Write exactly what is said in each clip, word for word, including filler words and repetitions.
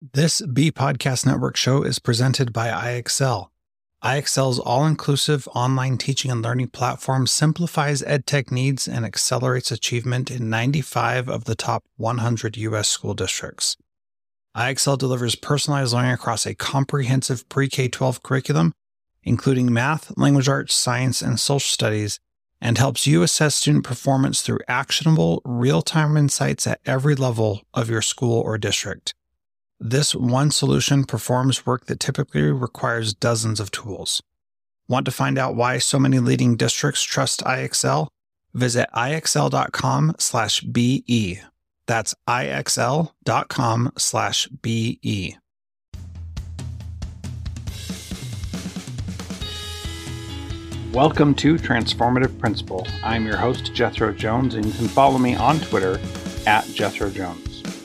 This B Podcast Network show is presented by iExcel. iExcel's all-inclusive online teaching and learning platform simplifies edtech needs and accelerates achievement in ninety-five of the top one hundred U S school districts. iExcel delivers personalized learning across a comprehensive pre-K twelve curriculum, including math, language arts, science, and social studies, and helps you assess student performance through actionable, real-time insights at every level of your school or district. This one solution performs work that typically requires dozens of tools. Want to find out why so many leading districts trust iExcel? Visit iexcel.com slash BE. That's iexcel.com slash BE. Welcome to Transformative Principal. I'm your host, Jethro Jones, and you can follow me on Twitter at Jethro Jones.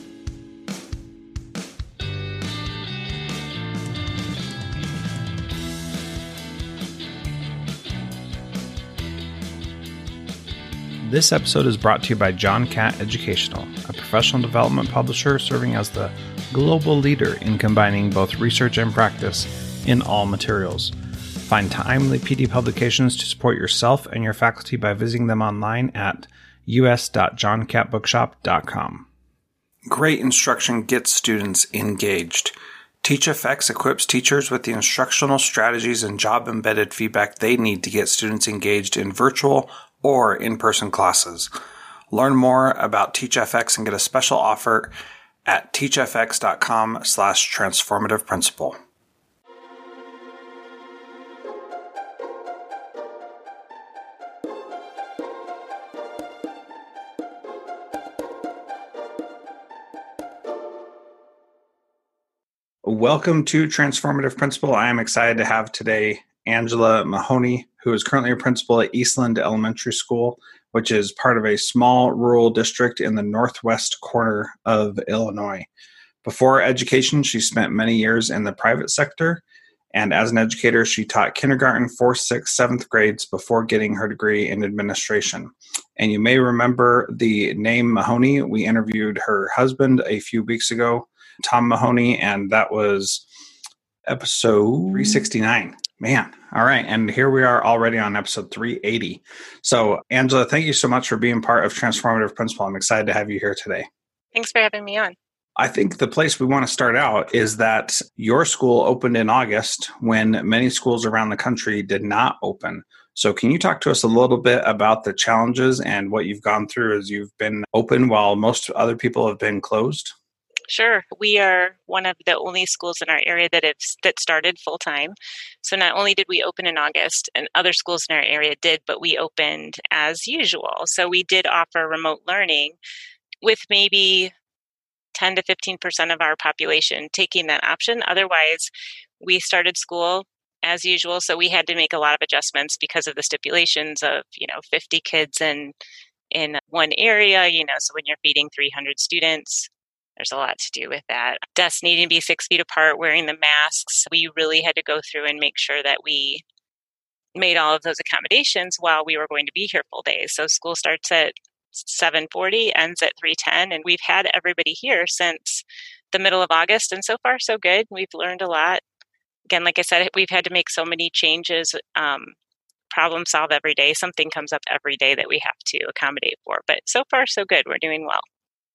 This episode is brought to you by John Catt Educational, a professional development publisher serving as the global leader in combining both research and practice in all materials. Find timely P D publications to support yourself and your faculty by visiting them online at u s dot john catt bookshop dot com. Great instruction gets students engaged. TeachFX equips teachers with the instructional strategies and job-embedded feedback they need to get students engaged in virtual or in-person classes. Learn more about TeachFX and get a special offer at teachfx.com slash transformative principal. Welcome to Transformative Principal. I am excited to have today Angela Mahoney, who is currently a principal at Eastland Elementary School, which is part of a small rural district in the northwest corner of Illinois. Before education, she spent many years in the private sector, and as an educator, she taught kindergarten, fourth, sixth, seventh grades before getting her degree in administration. And you may remember the name Mahoney. We interviewed her husband a few weeks ago, Tom Mahoney, and that was episode three sixty-nine. Man, all right. And here we are already on episode three eighty. So, Angela, thank you so much for being part of Transformative Principal. I'm excited to have you here today. Thanks for having me on. I think the place we want to start out is that your school opened in August when many schools around the country did not open. So can you talk to us a little bit about the challenges and what you've gone through as you've been open while most other people have been closed? Sure. We are one of the only schools in our area that have, that started full-time. So not only did we open in August, and other schools in our area did, but we opened as usual. So we did offer remote learning with maybe ten to fifteen percent of our population taking that option. Otherwise, we started school as usual. So we had to make a lot of adjustments because of the stipulations of, you know, fifty kids in, in one area, you know, so when you're feeding three hundred students, there's a lot to do with that. Desks needing to be six feet apart, wearing the masks. We really had to go through and make sure that we made all of those accommodations while we were going to be here full days. So school starts at seven forty, ends at three ten, and we've had everybody here since the middle of August, and so far so good. We've learned a lot. Again, like I said, we've had to make so many changes, um, problem solve every day. Something comes up every day that we have to accommodate for, but so far so good. We're doing well.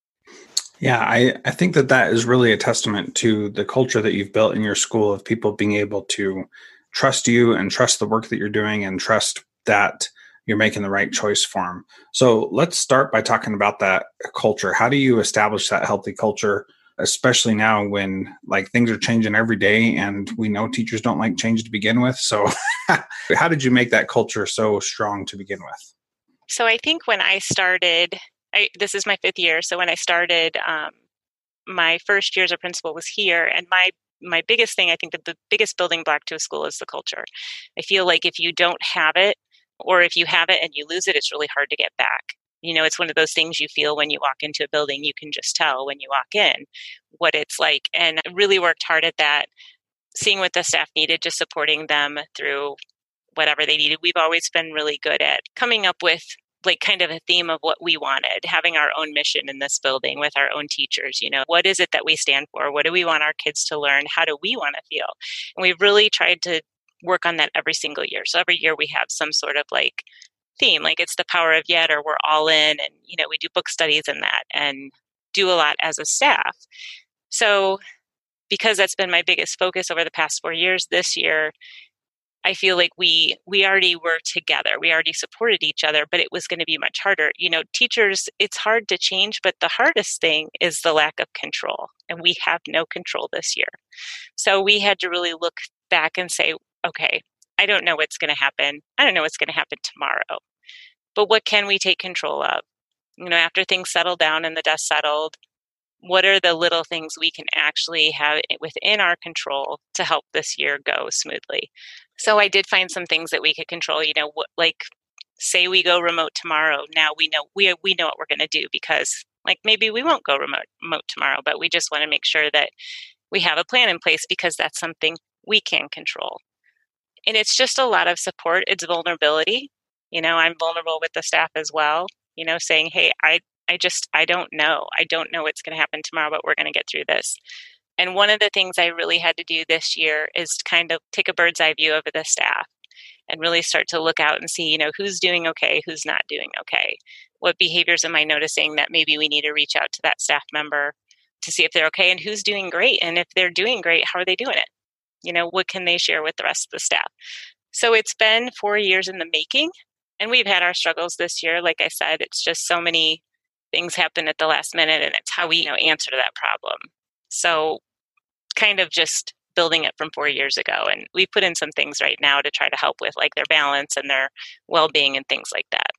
Yeah, I, I think that that is really a testament to the culture that you've built in your school of people being able to trust you and trust the work that you're doing and trust that you're making the right choice for them. So let's start by talking about that culture. How do you establish that healthy culture, especially now when like things are changing every day and we know teachers don't like change to begin with? So how did you make that culture so strong to begin with? So I think when I started, I, this is my fifth year. So when I started, um, my first year as a principal was here. And my, my biggest thing, I think that the biggest building block to a school is the culture. I feel like if you don't have it, or if you have it and you lose it, it's really hard to get back. You know, it's one of those things you feel when you walk into a building. You can just tell when you walk in what it's like. And I really worked hard at that, seeing what the staff needed, just supporting them through whatever they needed. We've always been really good at coming up with like kind of a theme of what we wanted, having our own mission in this building with our own teachers. You know, what is it that we stand for? What do we want our kids to learn? How do we want to feel? And we've really tried to work on that every single year. So every year we have some sort of like theme, like it's the power of yet, or we're all in, and, you know, we do book studies in that and do a lot as a staff. So because that's been my biggest focus over the past four years, this year, I feel like we we already were together. We already supported each other, but it was going to be much harder. You know, teachers, it's hard to change, but the hardest thing is the lack of control. And we have no control this year. So we had to really look back and say, okay, I don't know what's going to happen. I don't know what's going to happen tomorrow. But what can we take control of? You know, after things settle down and the dust settled, what are the little things we can actually have within our control to help this year go smoothly? So I did find some things that we could control. You know, what, like say we go remote tomorrow. Now we know we we know what we're going to do, because like maybe we won't go remote, remote tomorrow, but we just want to make sure that we have a plan in place, because that's something we can control. And it's just a lot of support. It's vulnerability. You know, I'm vulnerable with the staff as well. You know, saying, hey, I I just, I don't know. I don't know what's going to happen tomorrow, but we're going to get through this. And one of the things I really had to do this year is to kind of take a bird's eye view of the staff and really start to look out and see, you know, who's doing okay, who's not doing okay. What behaviors am I noticing that maybe we need to reach out to that staff member to see if they're okay, and who's doing great. And if they're doing great, how are they doing it? You know, what can they share with the rest of the staff? So it's been four years in the making, and we've had our struggles this year. Like I said, it's just so many things happen at the last minute, and it's how we, you know, answer to that problem. So kind of just building it from four years ago. And we put in some things right now to try to help with like their balance and their well-being and things like that.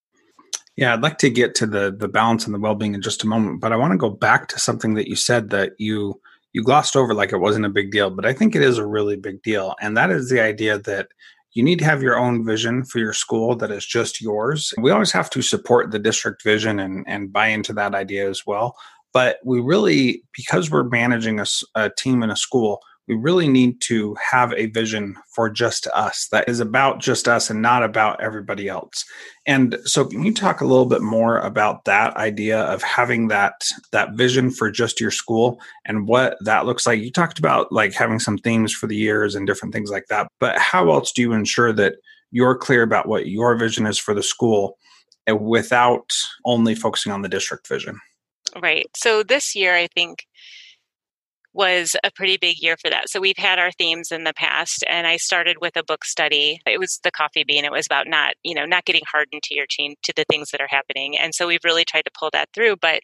Yeah, I'd like to get to the the balance and the well-being in just a moment, but I want to go back to something that you said that you you glossed over like it wasn't a big deal, but I think it is a really big deal. And that is the idea that you need to have your own vision for your school that is just yours. We always have to support the district vision and, and buy into that idea as well. But we really, because we're managing a, a team in a school, we really need to have a vision for just us that is about just us and not about everybody else. And so can you talk a little bit more about that idea of having that that vision for just your school and what that looks like? You talked about like having some themes for the years and different things like that, but how else do you ensure that you're clear about what your vision is for the school without only focusing on the district vision? Right. So this year, I think, was a pretty big year for that. So we've had our themes in the past, and I started with a book study. It was the coffee bean. It was about not, you know, not getting hardened to your change, to the things that are happening. And so we've really tried to pull that through, but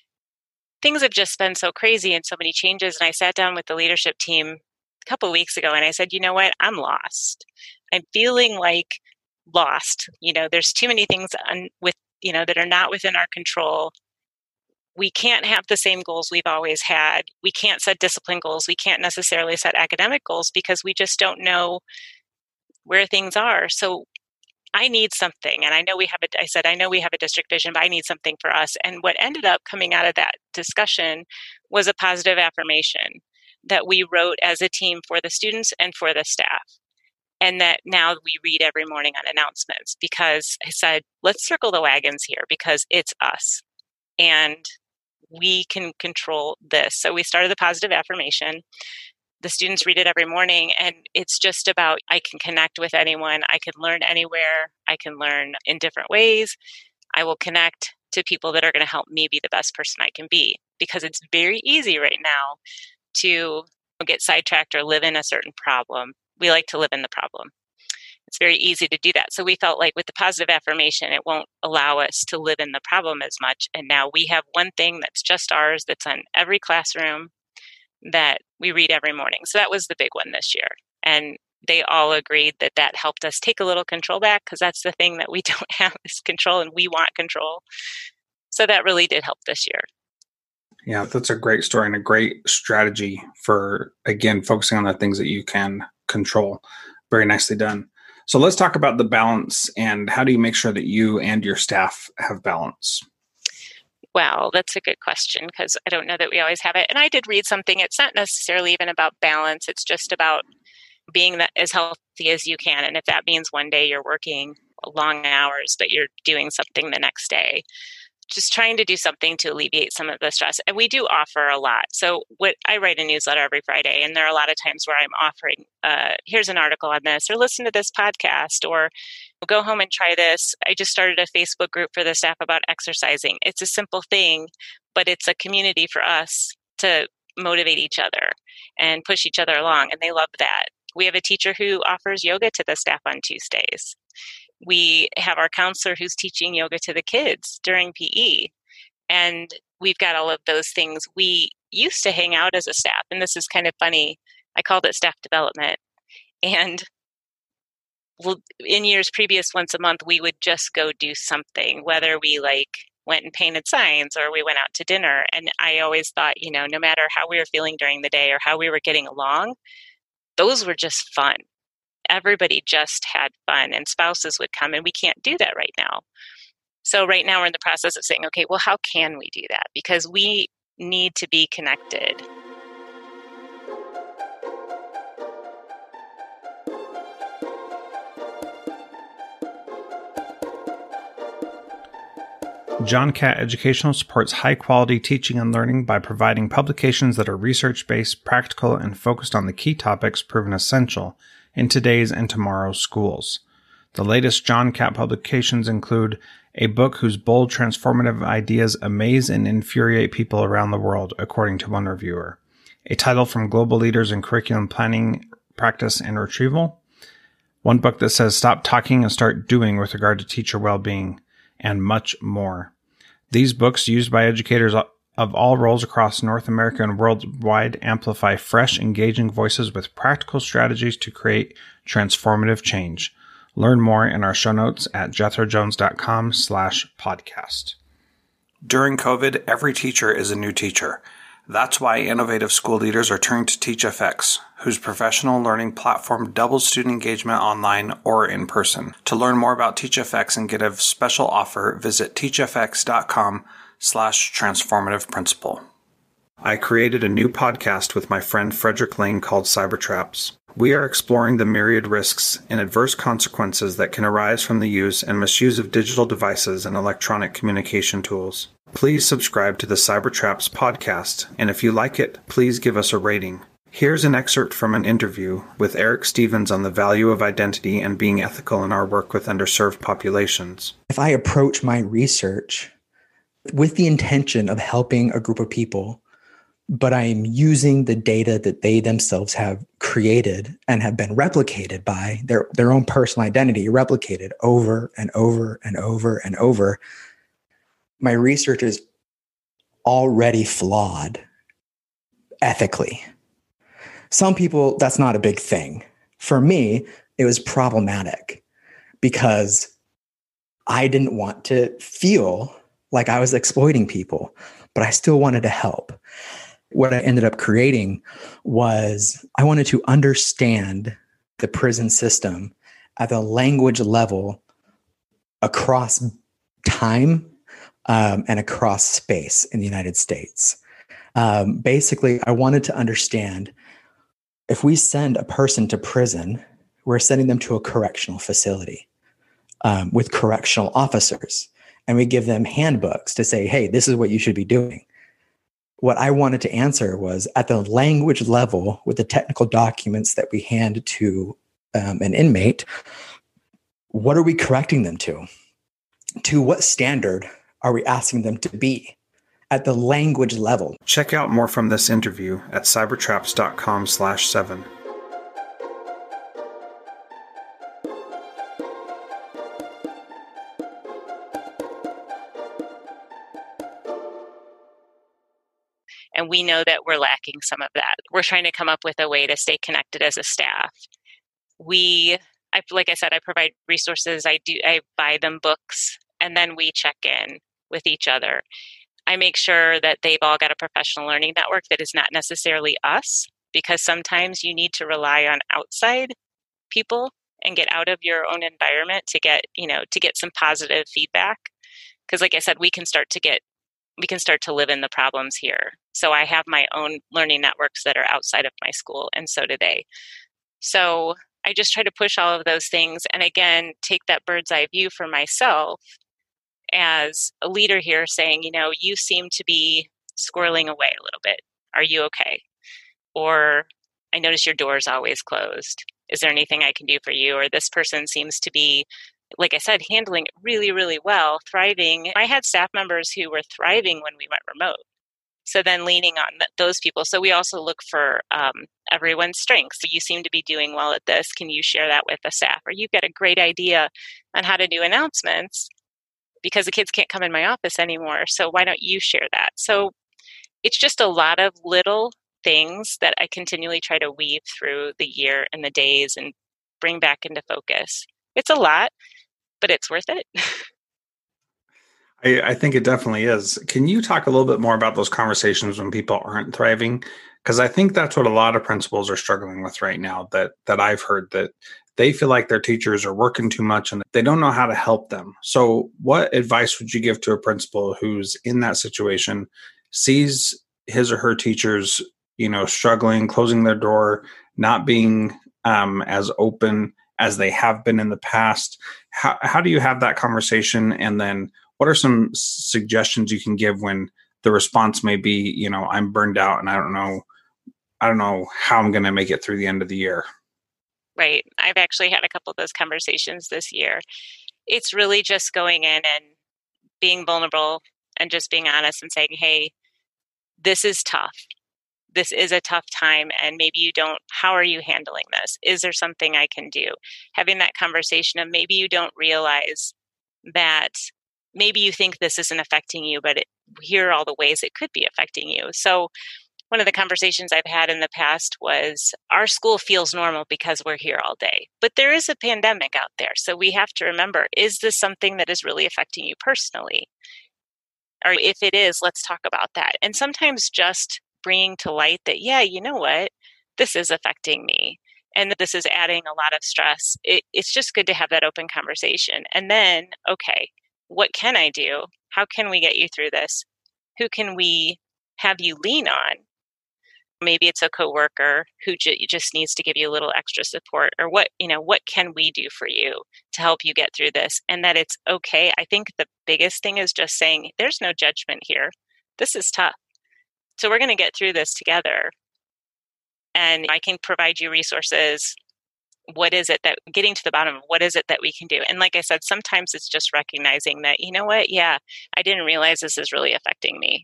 things have just been so crazy and so many changes. And I sat down with the leadership team a couple of weeks ago and I said, you know what, I'm lost. I'm feeling like lost. You know, there's too many things un- with, you know, that are not within our control. We can't have the same goals we've always had. We can't set discipline goals. We can't necessarily set academic goals because we just don't know where things are. So I need something. And I know we have a, I said, I know we have a district vision, but I need something for us. And what ended up coming out of that discussion was a positive affirmation that we wrote as a team for the students and for the staff. And that now we read every morning on announcements, because I said, let's circle the wagons here because it's us. And we can control this. So we started the positive affirmation. The students read it every morning, and it's just about, I can connect with anyone. I can learn anywhere. I can learn in different ways. I will connect to people that are going to help me be the best person I can be, because it's very easy right now to get sidetracked or live in a certain problem. We like to live in the problem. It's very easy to do that. So we felt like with the positive affirmation, it won't allow us to live in the problem as much. And now we have one thing that's just ours, that's on every classroom, that we read every morning. So that was the big one this year. And they all agreed that that helped us take a little control back, because that's the thing that we don't have is control, and we want control. So that really did help this year. Yeah, that's a great story and a great strategy for, again, focusing on the things that you can control. Very nicely done. So let's talk about the balance, and how do you make sure that you and your staff have balance? Well, that's a good question, because I don't know that we always have it. And I did read something. It's not necessarily even about balance. It's just about being that as healthy as you can. And if that means one day you're working long hours, but you're doing something the next day. Just trying to do something to alleviate some of the stress. And we do offer a lot. So what I write a newsletter every Friday, and there are a lot of times where I'm offering, uh, here's an article on this, or listen to this podcast, or go home and try this. I just started a Facebook group for the staff about exercising. It's a simple thing, but it's a community for us to motivate each other and push each other along. And they love that. We have a teacher who offers yoga to the staff on Tuesdays. We have our counselor who's teaching yoga to the kids during P E. And we've got all of those things. We used to hang out as a staff, and this is kind of funny. I called it staff development. And in years previous, once a month, we would just go do something, whether we like went and painted signs or we went out to dinner. And I always thought, you know, no matter how we were feeling during the day or how we were getting along, those were just fun. Everybody just had fun, and spouses would come, and we can't do that right now. So right now we're in the process of saying, okay, well, how can we do that? Because we need to be connected. John Catt Educational supports high-quality teaching and learning by providing publications that are research-based, practical, and focused on the key topics proven essential in today's and tomorrow's schools. The latest John Catt publications include a book whose bold, transformative ideas amaze and infuriate people around the world, according to one reviewer, a title from global leaders in curriculum planning, practice, and retrieval, one book that says stop talking and start doing with regard to teacher well-being, and much more. These books, used by educators of all roles across North America and worldwide, amplify fresh, engaging voices with practical strategies to create transformative change. Learn more in our show notes at jethrojones.com slash podcast. During COVID, every teacher is a new teacher. That's why innovative school leaders are turning to TeachFX, whose professional learning platform doubles student engagement online or in person. To learn more about TeachFX and get a special offer, visit teachfx.com slash transformative principle. I created a new podcast with my friend Frederick Lane called Cybertraps. We are exploring the myriad risks and adverse consequences that can arise from the use and misuse of digital devices and electronic communication tools. Please subscribe to the Cybertraps podcast, and if you like it, please give us a rating. Here's an excerpt from an interview with Eric Stevens on the value of identity and being ethical in our work with underserved populations. If I approach my research with the intention of helping a group of people, but I am using the data that they themselves have created and have been replicated by their, their own personal identity, replicated over and over and over and over, my research is already flawed ethically. Some people, that's not a big thing. For me, it was problematic because I didn't want to feel like I was exploiting people, but I still wanted to help. What I ended up creating was I wanted to understand the prison system at the language level across time um, and across space in the United States. Um, basically, I wanted to understand if we send a person to prison, we're sending them to a correctional facility um, with correctional officers, and we give them handbooks to say, hey, this is what you should be doing. What I wanted to answer was at the language level with the technical documents that we hand to um, an inmate, what are we correcting them to? To what standard are we asking them to be at the language level? Check out more from this interview at cybertraps.com slash seven. And we know that we're lacking some of that. We're trying to come up with a way to stay connected as a staff. We, I, like I said, I provide resources. I do. I buy them books, and then we check in with each other. I make sure that they've all got a professional learning network that is not necessarily us, because sometimes you need to rely on outside people and get out of your own environment to get, you know, to get some positive feedback. Because like I said, we can start to get, we can start to live in the problems here. So I have my own learning networks that are outside of my school, and so do they. So I just try to push all of those things. And again, take that bird's eye view for myself as a leader here saying, you know, you seem to be squirreling away a little bit. Are you okay? Or I notice your door is always closed. Is there anything I can do for you? Or this person seems to be, like I said, handling it really, really well, thriving. I had staff members who were thriving when we went remote. So then leaning on th- those people. So we also look for um, everyone's strengths. So you seem to be doing well at this. Can you share that with the staff? Or you've got a great idea on how to do announcements because the kids can't come in my office anymore. So why don't you share that? So it's just a lot of little things that I continually try to weave through the year and the days and bring back into focus. It's a lot, but it's worth it. I, I think it definitely is. Can you talk a little bit more about those conversations when people aren't thriving? Because I think that's what a lot of principals are struggling with right now, that that I've heard, that they feel like their teachers are working too much and they don't know how to help them. So what advice would you give to a principal who's in that situation, sees his or her teachers, you know, struggling, closing their door, not being um, as open as they have been in the past? How, how do you have that conversation? And then what are some suggestions you can give when the response may be, you know, I'm burned out and I don't know, I don't know how I'm going to make it through the end of the year? Right. I've actually had a couple of those conversations this year. It's really just going in and being vulnerable and just being honest and saying, hey, this is tough. This is a tough time. And maybe you don't, how are you handling this? Is there something I can do? Having that conversation of maybe you don't realize that maybe you think this isn't affecting you, but it, here are all the ways it could be affecting you. So one of the conversations I've had in the past was our school feels normal because we're here all day, but there is a pandemic out there. So we have to remember, is this something that is really affecting you personally? Or if it is, let's talk about that. And sometimes just bringing to light that, yeah, you know what, this is affecting me and that this is adding a lot of stress. It, it's just good to have that open conversation. And then, okay, what can I do? How can we get you through this? Who can we have you lean on? Maybe it's a coworker who j- just needs to give you a little extra support, or what, you know, what can we do for you to help you get through this? And that it's okay. I think the biggest thing is just saying there's no judgment here. This is tough. So we're going to get through this together. And I can provide you resources. What is it that getting to the bottom of what is it that we can do? And like I said, sometimes it's just recognizing that, you know what? Yeah, I didn't realize this is really affecting me.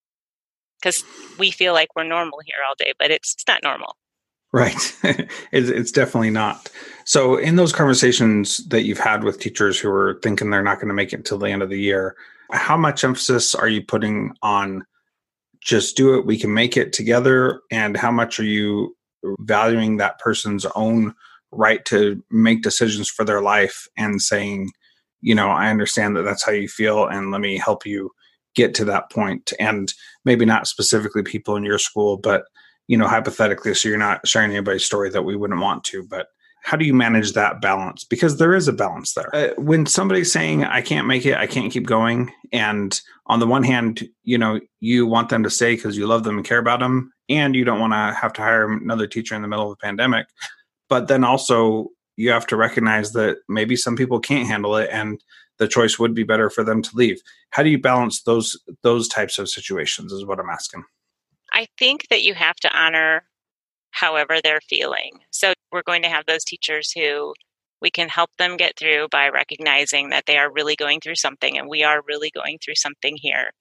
Because we feel like we're normal here all day, but it's, it's not normal. Right. it's, it's definitely not. So in those conversations that you've had with teachers who are thinking they're not going to make it until the end of the year, how much emphasis are you putting on just do it, we can make it together? And how much are you valuing that person's own right to make decisions for their life and saying, you know, I understand that that's how you feel and let me help you get to that point? And maybe not specifically people in your school, but, you know, hypothetically, so you're not sharing anybody's story that we wouldn't want to, but how do you manage that balance? Because there is a balance there. Uh, when somebody's saying, I can't make it, I can't keep going. And on the one hand, you know, you want them to stay because you love them and care about them. And you don't want to have to hire another teacher in the middle of a pandemic. But then also you have to recognize that maybe some people can't handle it and the choice would be better for them to leave. How do you balance those those types of situations is what I'm asking. I think that you have to honor however they're feeling. So we're going to have those teachers who we can help them get through by recognizing that they are really going through something and we are really going through something here.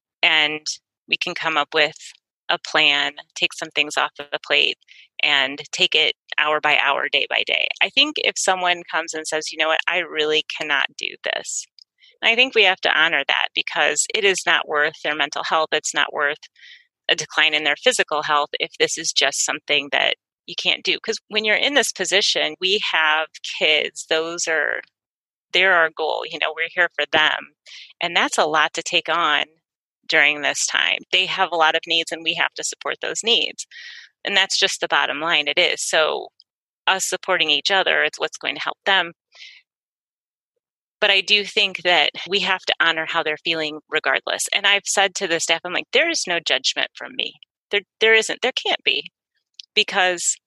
And we can come up with a plan, take some things off of the plate and take it hour by hour, day by day. I think if someone comes and says, you know what, I really cannot do this. I think we have to honor that because it is not worth their mental health. It's not worth a decline in their physical health if this is just something that you can't do. Because when you're in this position, we have kids, those are, they're our goal. You know, we're here for them. And that's a lot to take on during this time. They have a lot of needs and we have to support those needs. And that's just the bottom line. It is. So us supporting each other, it's what's going to help them. But I do think that we have to honor how they're feeling regardless. And I've said to the staff, I'm like, there is no judgment from me. There, there isn't. There can't be. Because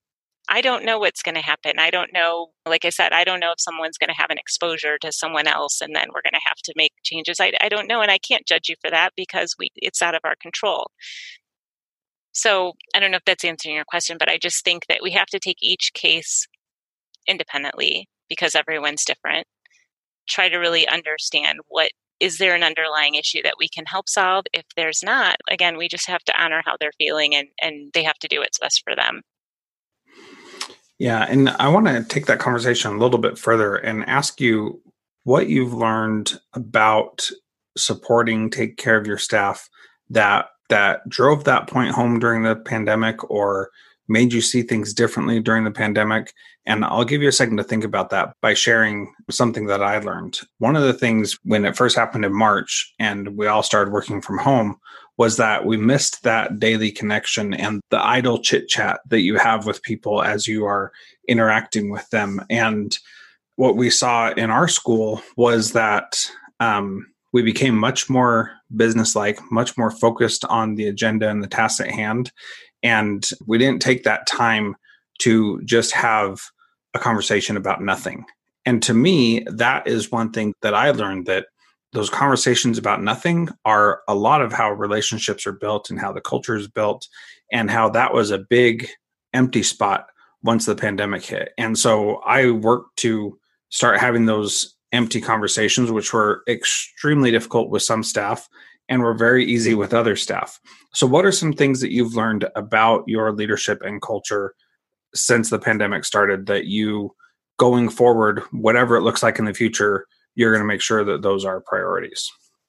I don't know what's going to happen. I don't know, like I said, I don't know if someone's going to have an exposure to someone else and then we're going to have to make changes. I, I don't know. And I can't judge you for that because we it's out of our control. So I don't know if that's answering your question, but I just think that we have to take each case independently because everyone's different. Try to really understand what is there an underlying issue that we can help solve. If there's not, again, we just have to honor how they're feeling and, and they have to do what's best for them. Yeah, and I want to take that conversation a little bit further and ask you what you've learned about supporting, take care of your staff that that drove that point home during the pandemic or made you see things differently during the pandemic. And I'll give you a second to think about that by sharing something that I learned. One of the things when it first happened in March and we all started working from home was that we missed that daily connection and the idle chit chat that you have with people as you are interacting with them. And what we saw in our school was that um, we became much more businesslike, much more focused on the agenda and the tasks at hand. And we didn't take that time to just have a conversation about nothing. And to me, that is one thing that I learned, that those conversations about nothing are a lot of how relationships are built and how the culture is built, and how that was a big empty spot once the pandemic hit. And so I worked to start having those empty conversations, which were extremely difficult with some staff and were very easy with other staff. So what are some things that you've learned about your leadership and culture since the pandemic started that you, going forward, whatever it looks like in the future, you're going to make sure that those are priorities?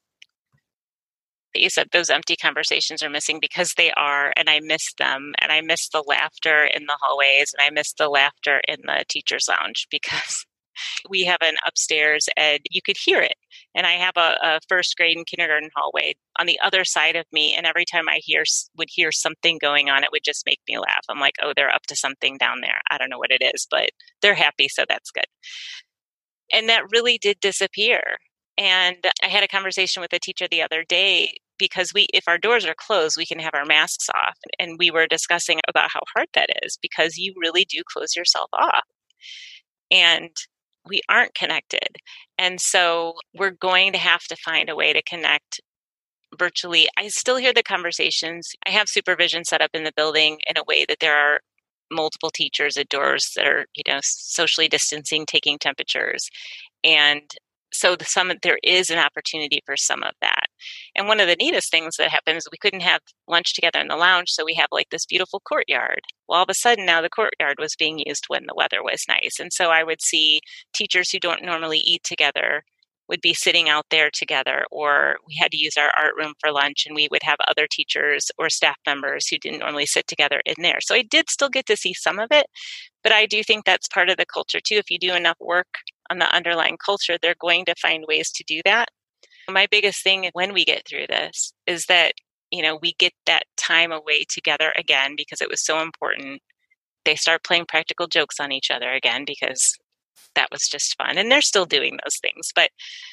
You said those empty conversations are missing because they are, and I miss them. And I miss the laughter in the hallways, and I miss the laughter in the teacher's lounge because we have an upstairs and you could hear it. And I have a, a first grade and kindergarten hallway on the other side of me. And every time I hear would hear something going on, it would just make me laugh. I'm like, oh, they're up to something down there. I don't know what it is, but they're happy. So that's good. And that really did disappear. And I had a conversation with a teacher the other day because we, if our doors are closed, we can have our masks off. And we were discussing about how hard that is because you really do close yourself off. And we aren't connected. And so we're going to have to find a way to connect virtually. I still hear the conversations. I have supervision set up in the building in a way that there are multiple teachers at doors that are, you know, socially distancing, taking temperatures. And so the some there is an opportunity for some of that. And one of the neatest things that happened is we couldn't have lunch together in the lounge, so we have like this beautiful courtyard. Well, all of a sudden now the courtyard was being used when the weather was nice. And so I would see teachers who don't normally eat together would be sitting out there together, or we had to use our art room for lunch and we would have other teachers or staff members who didn't normally sit together in there. So I did still get to see some of it, but I do think that's part of the culture too. If you do enough work on the underlying culture, they're going to find ways to do that. My biggest thing when we get through this is that, you know, we get that time away together again because it was so important. They start playing practical jokes on each other again because that was just fun. And they're still doing those things. But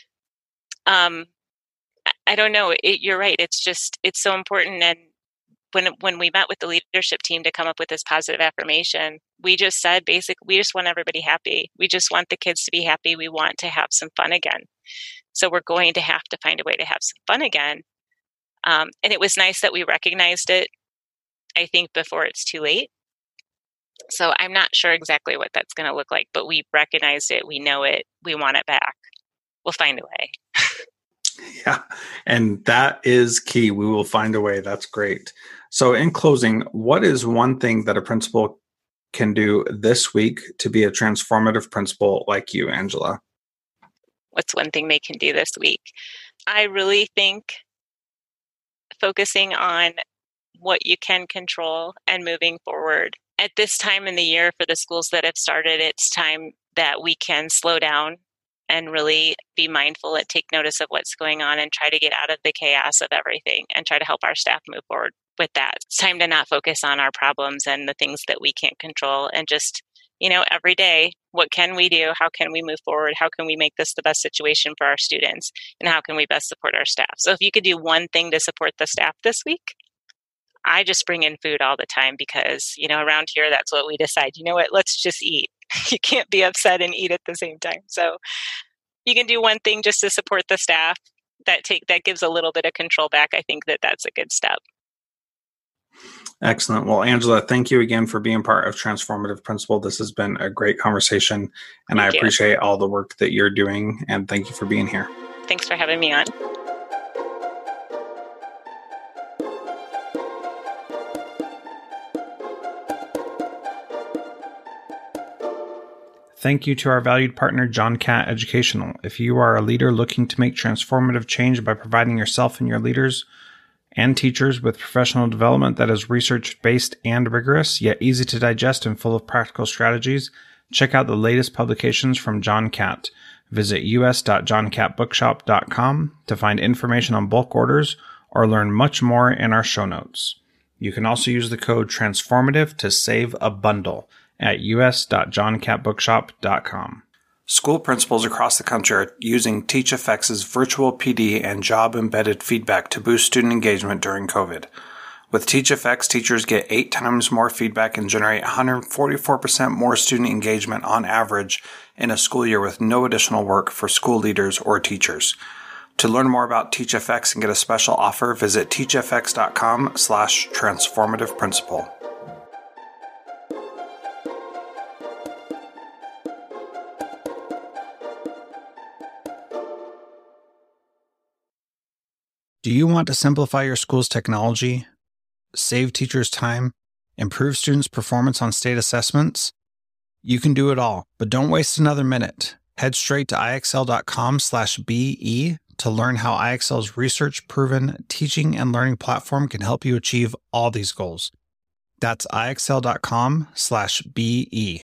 um, I don't know. It, you're right. It's just, it's so important. And when when we met with the leadership team to come up with this positive affirmation, we just said, basically, we just want everybody happy. We just want the kids to be happy. We want to have some fun again. So we're going to have to find a way to have some fun again. Um, and it was nice that we recognized it, I think, before it's too late. So I'm not sure exactly what that's going to look like, but we recognized it. We know it. We want it back. We'll find a way. Yeah. And that is key. We will find a way. That's great. So in closing, what is one thing that a principal can do this week to be a transformative principal like you, Angela? What's one thing they can do this week? I really think focusing on what you can control and moving forward. At this time in the year for the schools that have started, it's time that we can slow down and really be mindful and take notice of what's going on and try to get out of the chaos of everything and try to help our staff move forward with that. It's time to not focus on our problems and the things that we can't control and just, you know, every day, what can we do? How can we move forward? How can we make this the best situation for our students? And how can we best support our staff? So if you could do one thing to support the staff this week, I just bring in food all the time because, you know, around here, that's what we decide. You know what? Let's just eat. You can't be upset and eat at the same time. So you can do one thing just to support the staff. That take that gives a little bit of control back. I think that that's a good step. Excellent. Well, Angela, thank you again for being part of Transformative Principal. This has been a great conversation, and Thank I you. appreciate all the work that you're doing, and thank you for being here. Thanks for having me on. Thank you to our valued partner, John Catt Educational. If you are a leader looking to make transformative change by providing yourself and your leaders and teachers with professional development that is research-based and rigorous, yet easy to digest and full of practical strategies, check out the latest publications from John Catt. Visit u s dot john catt bookshop dot com to find information on bulk orders or learn much more in our show notes. You can also use the code TRANSFORMATIVE to save a bundle at u s dot john catt bookshop dot com. School principals across the country are using TeachFX's virtual P D and job-embedded feedback to boost student engagement during COVID. With TeachFX, teachers get eight times more feedback and generate one hundred forty-four percent more student engagement on average in a school year with no additional work for school leaders or teachers. To learn more about TeachFX and get a special offer, visit teachfx.com slash transformative principal. Do you want to simplify your school's technology, save teachers time, improve students' performance on state assessments? You can do it all, but don't waste another minute. Head straight to ixl.com slash BE to learn how I X L's research-proven teaching and learning platform can help you achieve all these goals. That's ixl.com slash BE.